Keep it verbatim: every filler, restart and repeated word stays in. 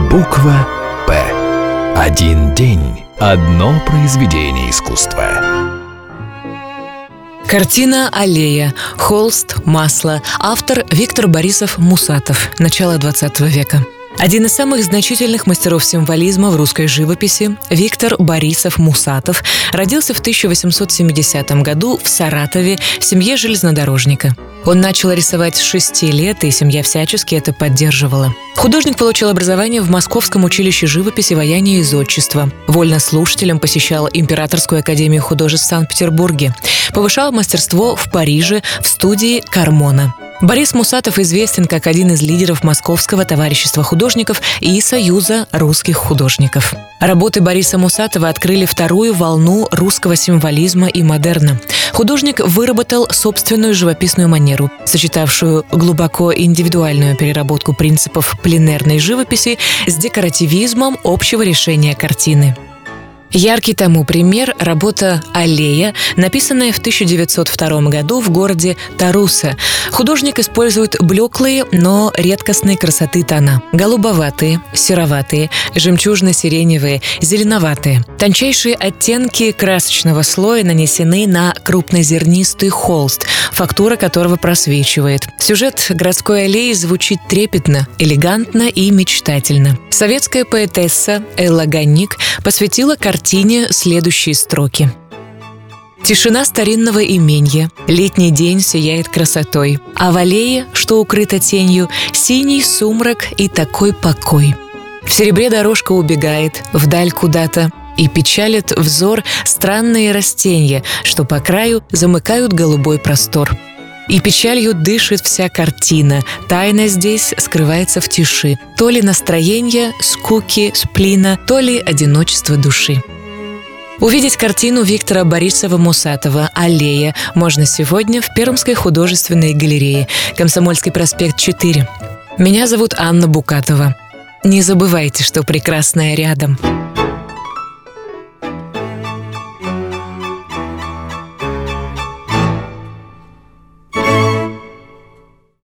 Буква «П». Один день, одно произведение искусства. Картина «Аллея». Холст, масло. Автор Виктор Борисов-Мусатов. Начало двадцатого века. Один из самых значительных мастеров символизма в русской живописи, Виктор Борисов-Мусатов, родился в тысяча восемьсот семидесятом году в Саратове в семье железнодорожника. Он начал рисовать с шести лет, и семья всячески это поддерживала. Художник получил образование в Московском училище живописи, ваяния и зодчества. Вольнослушателем посещал Императорскую академию художеств в Санкт-Петербурге. Повышал мастерство в Париже в студии Кармона. Борис Мусатов известен как один из лидеров Московского товарищества художников и Союза русских художников. Работы Бориса Мусатова открыли вторую волну русского символизма и модерна. Художник выработал собственную живописную манеру, сочетавшую глубоко индивидуальную переработку принципов пленэрной живописи с декоративизмом общего решения картины. Яркий тому пример – работа «Аллея», написанная в тысяча девятьсот втором году в городе Тарусе. Художник использует блеклые, но редкостной красоты тона – голубоватые, сероватые, жемчужно-сиреневые, зеленоватые. Тончайшие оттенки красочного слоя нанесены на крупнозернистый холст, фактура которого просвечивает. Сюжет городской аллеи звучит трепетно, элегантно и мечтательно. Советская поэтесса Элла Ганник посвятила картине картине следующие строки. Тишина старинного именья, летний день сияет красотой, а в аллее, что укрыто тенью, синий сумрак и такой покой. В серебре дорожка убегает вдаль куда-то, и печалит взор странные растения, что по краю замыкают голубой простор. И печалью дышит вся картина, тайна здесь скрывается в тиши, то ли настроение, скуки, сплина, то ли одиночество души. Увидеть картину Виктора Борисова-Мусатова «Аллея» можно сегодня в Пермской художественной галерее, Комсомольский проспект четыре. Меня зовут Анна Букатова. Не забывайте, что прекрасное рядом.